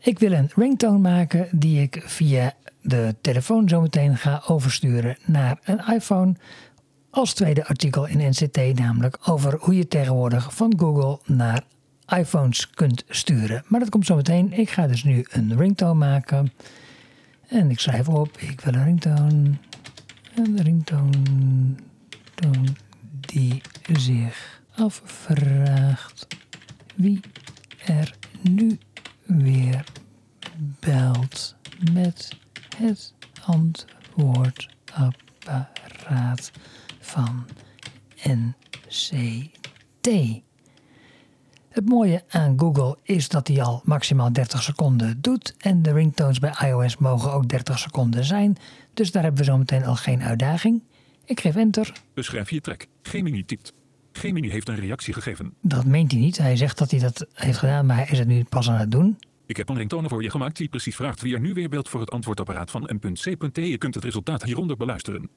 Ik wil een ringtone maken die ik via de telefoon zometeen ga oversturen naar een iPhone. Als tweede artikel in NCT, namelijk over hoe je tegenwoordig van Google naar iPhones kunt sturen. Maar dat komt zometeen. Ik ga dus nu een ringtone maken. En ik schrijf op, ik wil een ringtone. Een ringtone die zich afvraagt wie er nu weer belt met het antwoordapparaat van NCT. Het mooie aan Google is dat hij al maximaal 30 seconden doet. En de ringtones bij iOS mogen ook 30 seconden zijn. Dus daar hebben we zometeen al geen uitdaging. Ik geef enter. Beschrijf je track. Gemini typt. Gemini heeft een reactie gegeven. Dat meent hij niet. Hij zegt dat hij dat heeft gedaan, maar hij is het nu pas aan het doen. Ik heb een ringtone voor je gemaakt die precies vraagt wie er nu weer belt voor het antwoordapparaat van M.C.T. Je kunt het resultaat hieronder beluisteren.